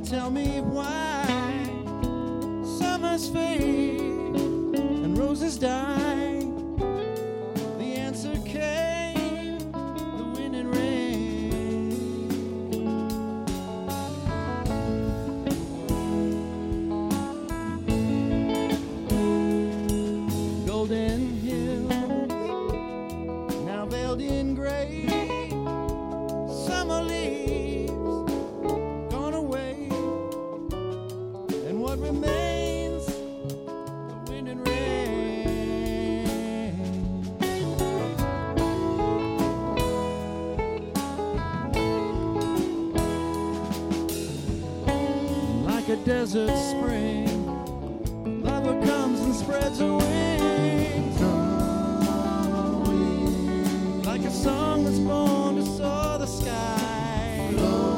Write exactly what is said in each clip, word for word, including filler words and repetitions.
tell me why summers fade and roses die. The answer came, the wind and rain. Golden hills, now veiled in gray. Summer leaves gone away, and what remains, the wind and rain. Like a desert spring, lava comes and spreads her wings. Like a song that's born to soar the sky,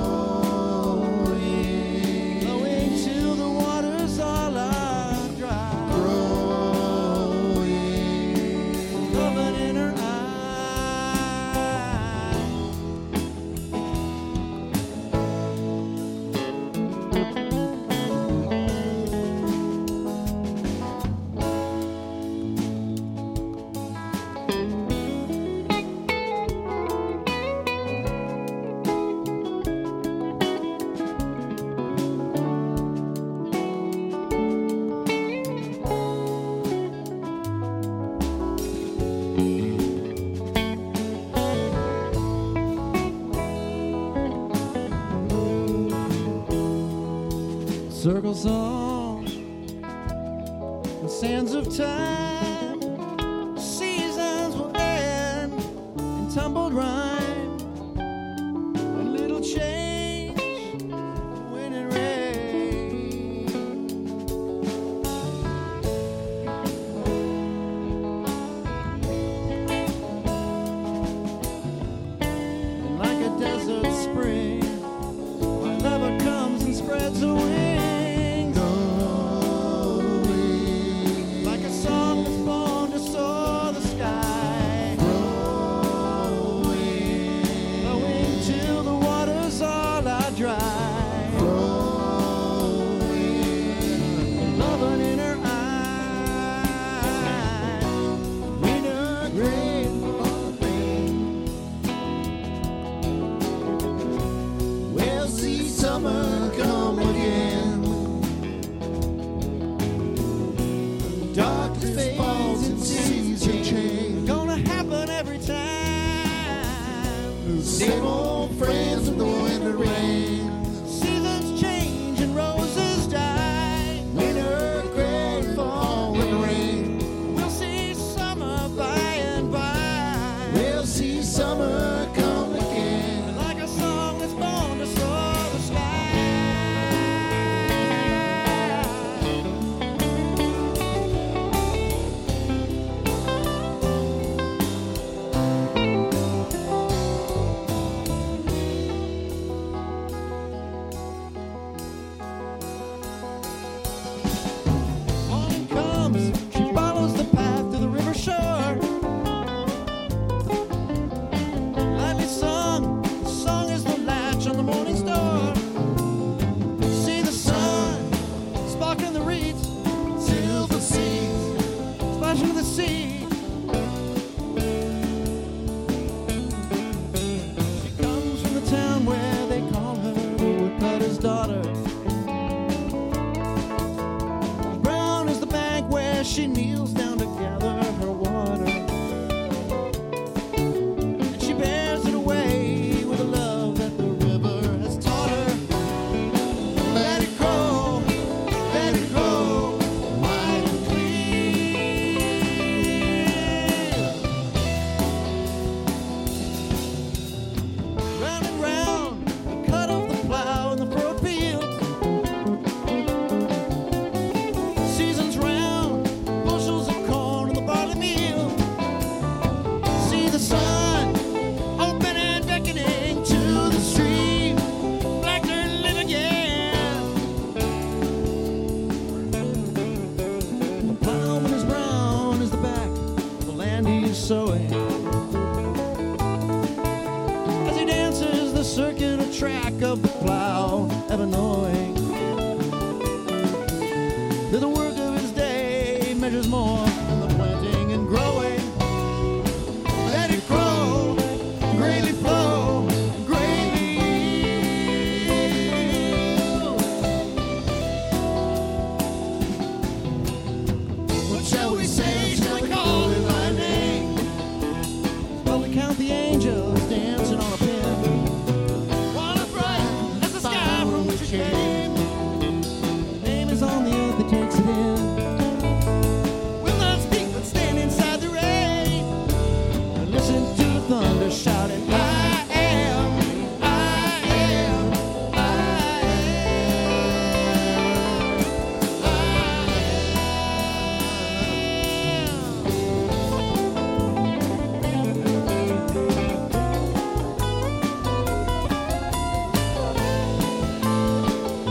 blowing, blowing till the waters all are dry, growing, loving in her circles on the sands of time. Seasons will end in tumbled rhyme. A little change, wind and rain. And like a desert spring, my lover comes and spreads her wings. Summer come again. Darkness falls and seasons change. Gonna happen every time. Same old friends in the winter rain. Seasons change and roses die. Winter, gray, fall and rain. We'll see summer by and by. We'll see summer come again. Like a song that's born to soar the sky. Morning comes, she follows the path to the river shore. Lightly sung, the song is the latch on the morning's door. See the sun sparkling the reeds, silver seas splashing the sea. She comes from the town where they call her the woodcutter's daughter. Brown is the bank where she kneels down to gather her water. And she bears it away with a love that the river has taught her. Let it grow, let it grow, wide and clear. Round and round, the cut of the plow in the furrowed field. Seasons round, bushels of corn in the barley meal. See the sun open and beckoning to the stream. Black dirt live again. The plowman is brown as the back of the land he's sowing. As he dances the circular track of the plow, ever knowing while we count the angels dancing on a pin. Wanna bright as the sky from which you came. The name is on the earth that takes it in. Will not speak but stand inside the rain and listen to the thunder shouting, I am, I am, I am, I am.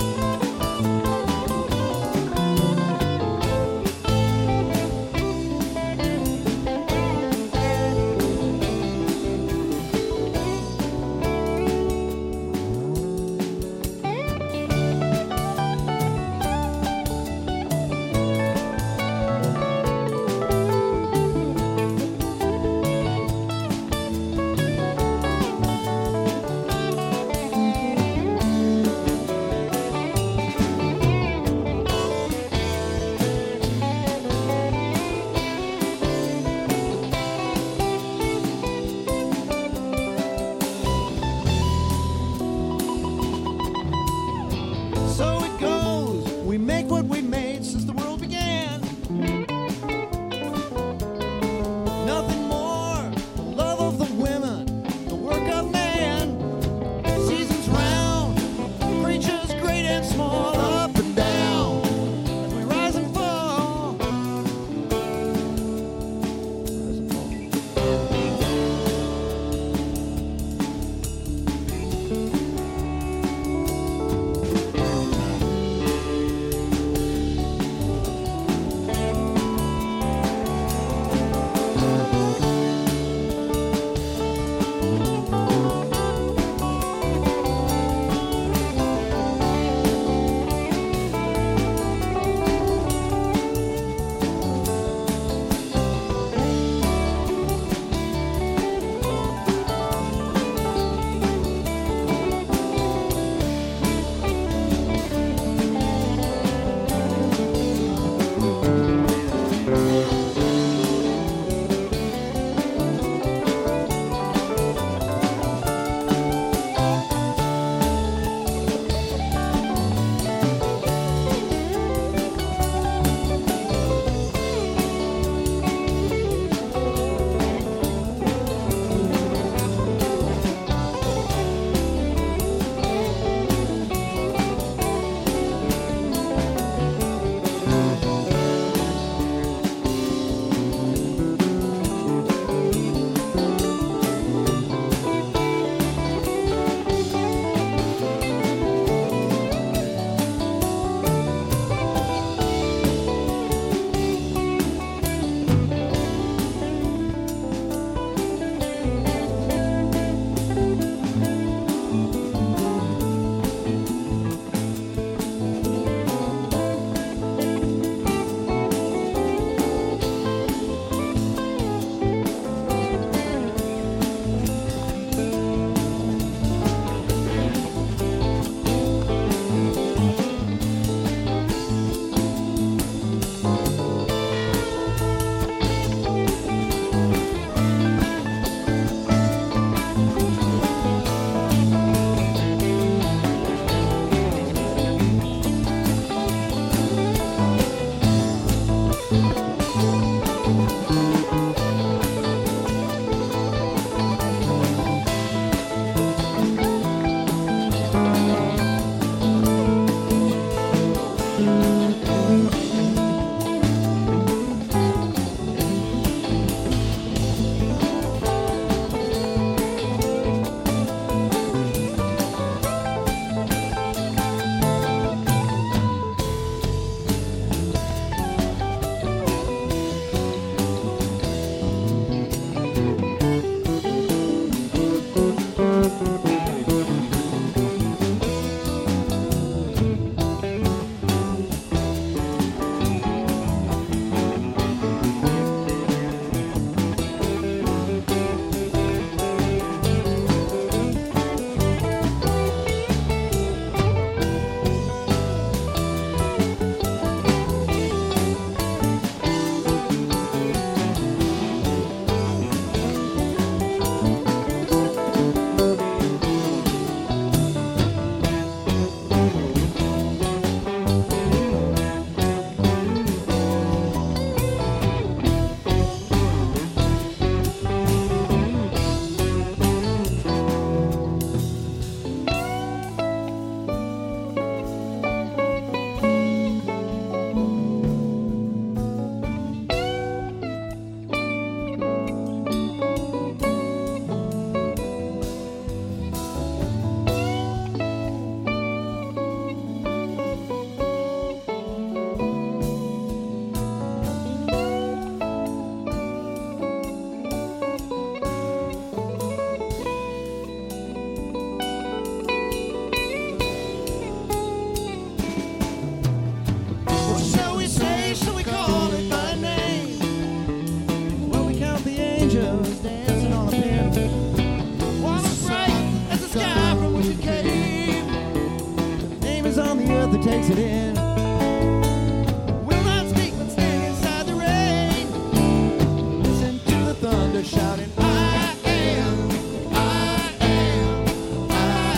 nothing takes it in. Will not speak but stand inside the rain. Listen to the thunder shouting, I am, I am, I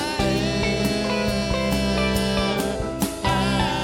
am, I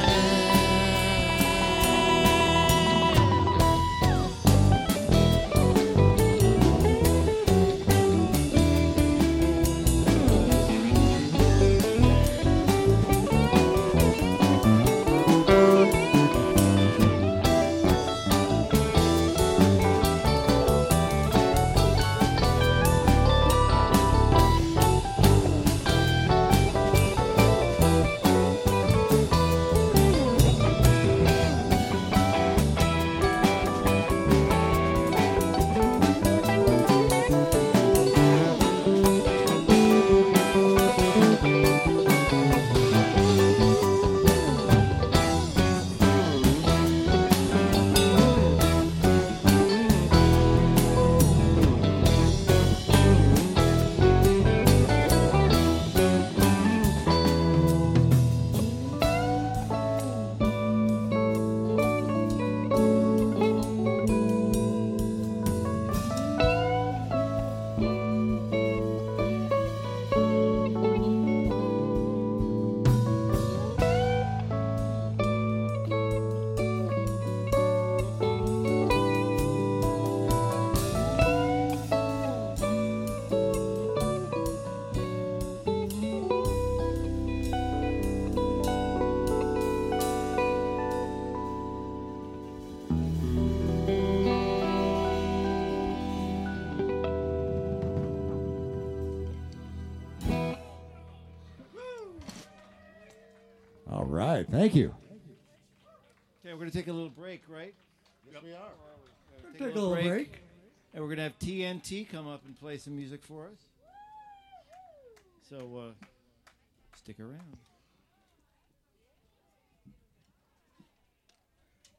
All right, thank you. Okay, we're going to take a little break, right? Yes, we are. Take, a little break. And we're going to have T N T come up and play some music for us. So uh, stick around.